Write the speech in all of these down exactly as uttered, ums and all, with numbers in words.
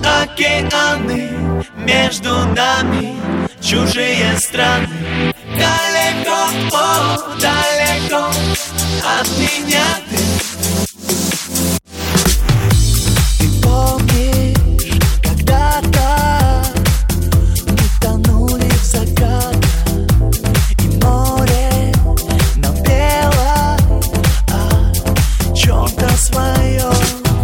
океаны, между нами чужие страны. Далеко, о, далеко от меня ты. Ты помнишь, когда-то мы тонули в закатах, и море нам пело о чем-то своем.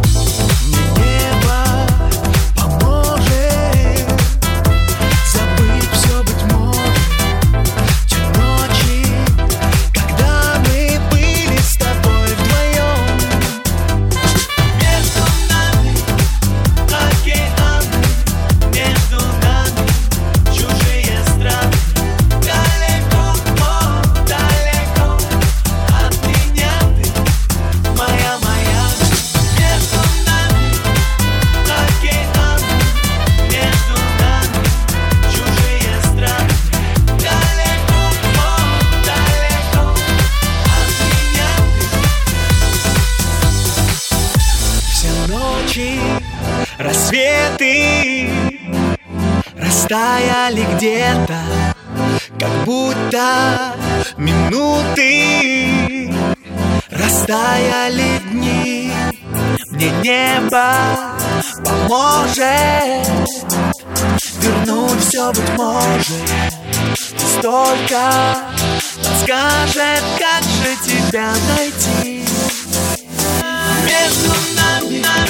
Рассветы растаяли где-то, как будто минуты. Растаяли дни, мне небо поможет вернуть все, быть может. Столько подскажет, как же тебя найти. Между нами